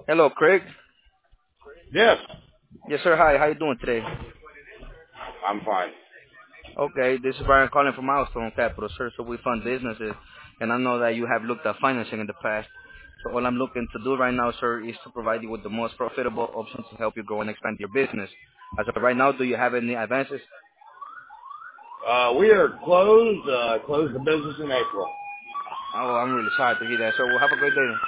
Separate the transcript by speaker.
Speaker 1: Hello, Craig.
Speaker 2: Yes,
Speaker 1: Yes, sir. Hi. How you doing today?
Speaker 2: I'm fine.
Speaker 1: Okay, this is Brian calling from Milestone Capital, sir. So we fund businesses, and I know that you have looked at financing in the past. So all I'm looking to do right now, sir, is to provide you with the most profitable options to help you grow and expand your business. As of right now, do you have any advances?
Speaker 2: We are closed. Closed the business in April.
Speaker 1: Oh, I'm really sorry to hear that, sir. Well, have a great day.